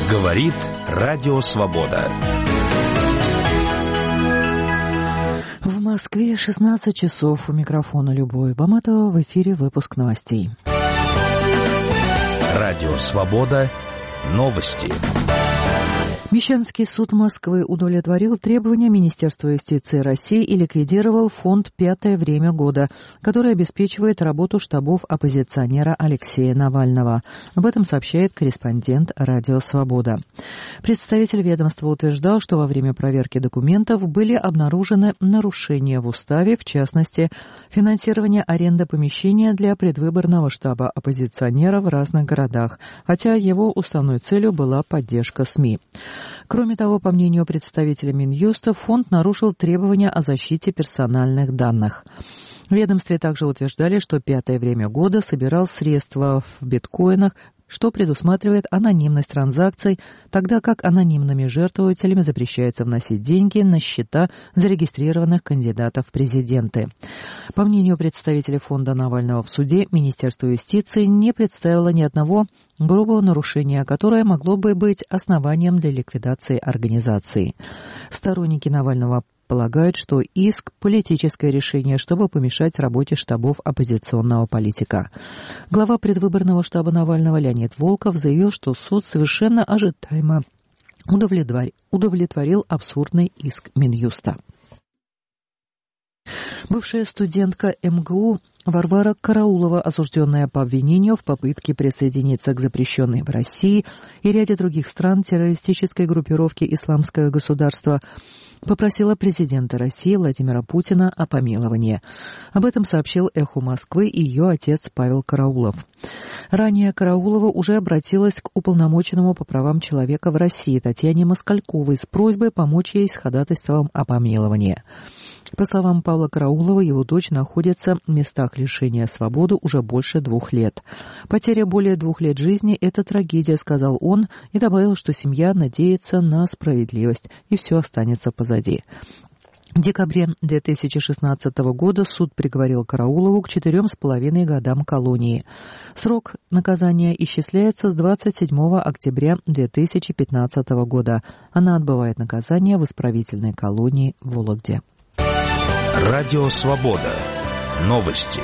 Говорит Радио Свобода. В Москве 16 часов. У микрофона Любовь Баматова. В эфире выпуск новостей. Радио Свобода. Новости. Мещанский суд Москвы удовлетворил требования Министерства юстиции России и ликвидировал фонд «Пятое время года», который обеспечивает работу штабов оппозиционера Алексея Навального. Об этом сообщает корреспондент «Радио Свобода». Представитель ведомства утверждал, что во время проверки документов были обнаружены нарушения в уставе, в частности, финансирование аренды помещения для предвыборного штаба оппозиционера в разных городах, хотя его уставной целью была поддержка СМИ. Кроме того, по мнению представителя Минюста, фонд нарушил требования о защите персональных данных. В ведомстве также утверждали, что «Пятое время года» собирал средства в биткоинах, что предусматривает анонимность транзакций, тогда как анонимными жертвователями запрещается вносить деньги на счета зарегистрированных кандидатов в президенты. По мнению представителей фонда Навального в суде, Министерство юстиции не представило ни одного грубого нарушения, которое могло бы быть основанием для ликвидации организации. Сторонники Навального полагают, что иск – политическое решение, чтобы помешать работе штабов оппозиционного политика. Глава предвыборного штаба Навального Леонид Волков заявил, что суд совершенно ожидаемо удовлетворил абсурдный иск Минюста. Бывшая студентка МГУ Варвара Караулова, осужденная по обвинению в попытке присоединиться к запрещенной в России и ряде других стран террористической группировке «Исламское государство», попросила президента России Владимира Путина о помиловании. Об этом сообщил «Эхо Москвы» и ее отец Павел Караулов. Ранее Караулова уже обратилась к уполномоченному по правам человека в России Татьяне Москальковой с просьбой помочь ей с ходатайством о помиловании. По словам Павла Караулова, его дочь находится в местах лишения свободы уже больше 2 лет. «Потеря более 2 лет жизни – это трагедия», — сказал он, и добавил, что семья надеется на справедливость, и все останется позади. В декабре 2016 года суд приговорил Караулову к 4,5 годам колонии. Срок наказания исчисляется с 27 октября 2015 года. Она отбывает наказание в исправительной колонии в Вологде. Радио Свобода. Новости.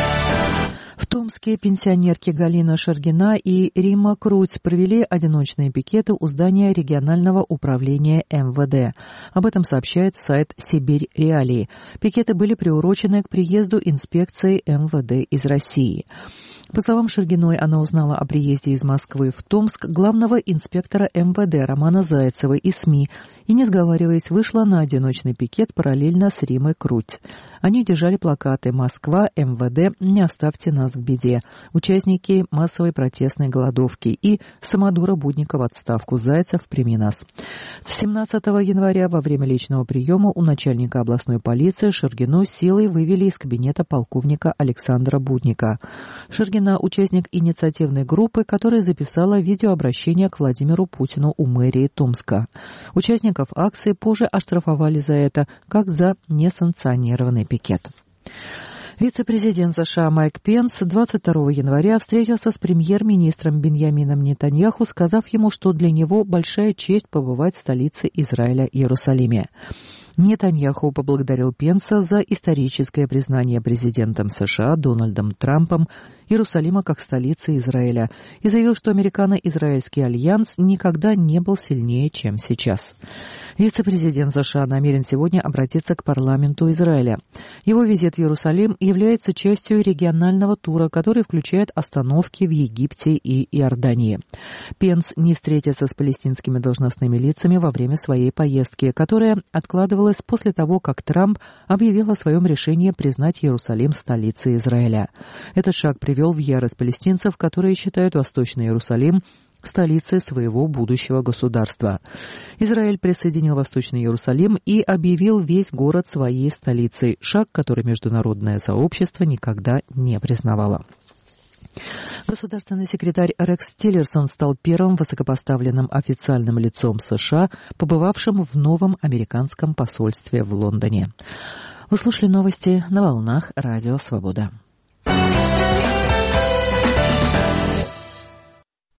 В Томске пенсионерки Галина Шаргина и Римма Круть провели одиночные пикеты у здания регионального управления МВД. Об этом сообщает сайт «Сибирь Реалии». Пикеты были приурочены к приезду инспекции МВД из России. По словам Шаргиной, она узнала о приезде из Москвы в Томск главного инспектора МВД Романа Зайцева и СМИ и, не сговариваясь, вышла на одиночный пикет параллельно с Риммой Круть. Они держали плакаты «Москва, МВД, не оставьте нас в беде», участники массовой протестной голодовки и «Самодура Будника в отставку, Зайцев, прими нас». 17 января во время личного приема у начальника областной полиции Шаргину силой вывели из кабинета полковника Александра Будника. Шаргина – участник инициативной группы, которая записала видеообращение к Владимиру Путину у мэрии Томска. Участников акции позже оштрафовали за это, как за несанкционированный пикет. Вице-президент США Майк Пенс 22 января встретился с премьер-министром Биньямином Нетаньяху, сказав ему, что для него большая честь побывать в столице Израиля Иерусалиме. Нетаньяху поблагодарил Пенса за историческое признание президентом США Дональдом Трампом Иерусалима как столицы Израиля и заявил, что американо-израильский альянс никогда не был сильнее, чем сейчас. Вице-президент США намерен сегодня обратиться к парламенту Израиля. Его визит в Иерусалим является частью регионального тура, который включает остановки в Египте и Иордании. Пенс не встретится с палестинскими должностными лицами во время своей поездки, которая откладывалась после того, как Трамп объявил о своем решении признать Иерусалим столицей Израиля. Этот шаг привел в ярость палестинцев, которые считают Восточный Иерусалим столицей своего будущего государства. Израиль присоединил Восточный Иерусалим и объявил весь город своей столицей, шаг, который международное сообщество никогда не признавало. Государственный секретарь Рекс Тиллерсон стал первым высокопоставленным официальным лицом США, побывавшим в новом американском посольстве в Лондоне. Вы слушали новости на волнах Радио Свобода.